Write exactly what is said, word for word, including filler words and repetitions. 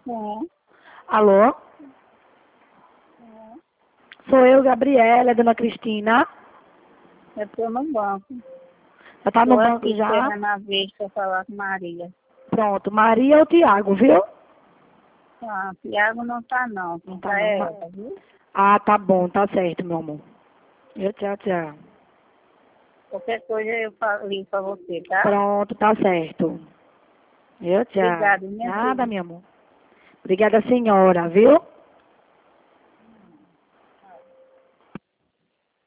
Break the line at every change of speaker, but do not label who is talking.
Sim.
Alô?
Sim.
Sou eu, Gabriela, dona Cristina.
Eu estou no banco.
Já tá no
Estou
banco
aqui
já?
esperando a vez para falar com Maria.
Pronto, Maria ou Tiago, viu?
Ah, Tiago não tá não.
Não
Tá
tá não, Ma-
ela, viu?
Ah, tá bom, tá certo, meu amor. Eu, tchau, tchau.
Qualquer coisa eu falo para você, tá?
Pronto, tá certo. Eu, tchau.
Obrigada, minha
Nada,
filha.
meu amor. Obrigada, senhora, viu?